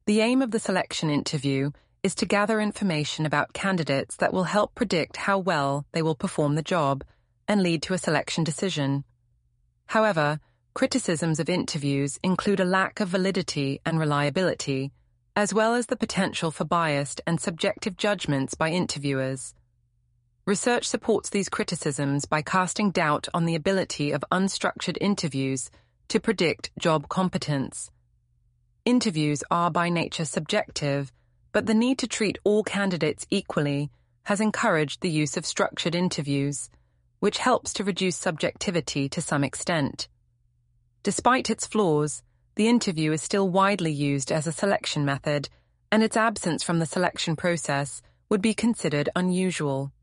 The aim of the selection interview is to gather information about candidates that will help predict how well they will perform the job and lead to a selection decision. However, criticisms of interviews include a lack of validity and reliability, as well as the potential for biased and subjective judgments by interviewers. Research supports these criticisms by casting doubt on the ability of unstructured interviews to predict job competence. Interviews are by nature subjective, but the need to treat all candidates equally has encouraged the use of structured interviews, which helps to reduce subjectivity to some extent. Despite its flaws, the interview is still widely used as a selection method, and its absence from the selection process would be considered unusual.